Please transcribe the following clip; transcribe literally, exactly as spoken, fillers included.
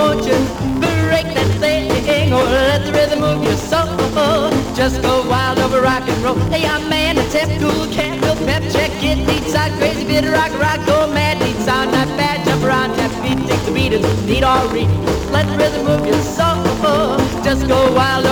won't you break that thing? Oh, let the rhythm move your soul. Just go wild over rock and roll. Hey, I'm man, a tip, cool, cat, real pep, check it, beat side, crazy bit of rock, rock, go mad, beat sound, not bad, jump around, tap beat, take the beat, and need all read. Let the rhythm move your soul. Just go wild